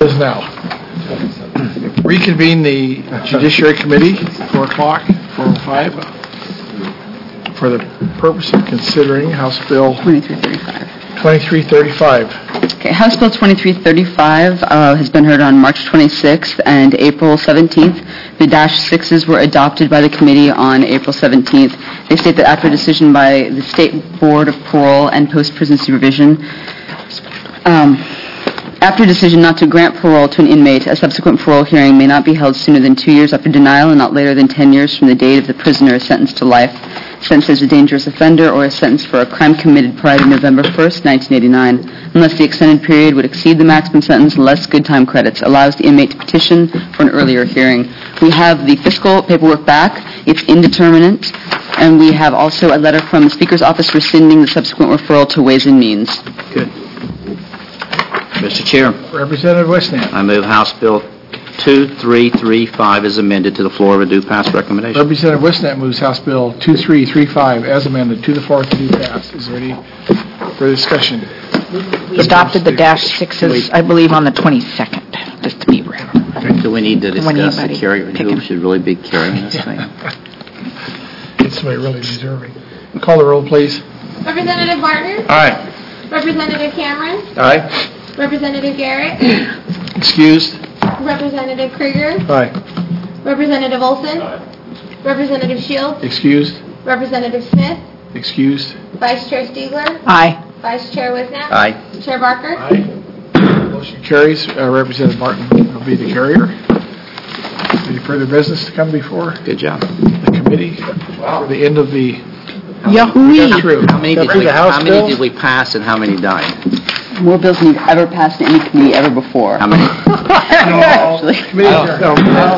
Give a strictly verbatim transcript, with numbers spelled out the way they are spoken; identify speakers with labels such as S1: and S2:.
S1: Is now. Reconvene the Judiciary Committee, four o'clock, four oh five, for the purpose of considering House Bill
S2: twenty-three thirty-five.
S1: twenty-three thirty-five.
S2: Okay, House Bill twenty-three thirty-five uh, has been heard on March twenty-sixth and April seventeenth. The dash sixes were adopted by the committee on April seventeenth. They state that after a decision by the State Board of Parole and Post-Prison Supervision, um, after a decision not to grant parole to an inmate, a subsequent parole hearing may not be held sooner than two years after denial and not later than ten years from the date of the prisoner is sentenced to life, sentenced as a dangerous offender, or is sentenced for a crime committed prior to November first, nineteen eighty-nine, unless the extended period would exceed the maximum sentence, less good time credits, allows the inmate to petition for an earlier hearing. We have the fiscal paperwork back. It's indeterminate. And we have also a letter from the Speaker's office rescinding the subsequent referral to Ways and Means.
S3: Good. Mister Chair,
S1: Representative Westnant.
S3: I move House Bill two three three five is amended to the floor with a due pass recommendation.
S1: Representative Westnant moves House Bill two three three five as amended to the floor with due pass. Is there any further discussion?
S4: We adopted the dash sixes, I believe, on the twenty-second, just to be round.
S3: Do we need to
S4: When
S3: discuss the
S4: anybody
S3: carrier,
S4: pick
S3: who
S4: him.
S3: should really be carrying this thing?
S1: It's somebody really deserving. Call the roll, please.
S5: Representative Martin?
S1: Aye.
S5: Representative Cameron?
S1: Aye.
S5: Representative Garrett?
S1: Excused?
S5: Representative Krieger?
S1: Aye.
S5: Representative Olson? Representative Shields?
S1: Excused?
S5: Representative Smith?
S1: Excused?
S5: Vice Chair Stiegler?
S4: Aye.
S5: Vice Chair Wisnap?
S3: Aye.
S5: Chair Barker?
S1: Motion carries. Uh, Representative Martin will be the carrier. Any further business to come before
S3: Good job.
S1: the committee for the end of the...
S4: Yahoo!
S1: Got through.
S3: How many,
S1: Got
S3: did
S1: through
S3: we,
S1: the House
S3: how many
S1: bills?
S3: did we pass and how many died?
S2: More bills than you've ever passed in any committee ever before.
S3: How many?
S2: Actually.
S1: Committee adjourned.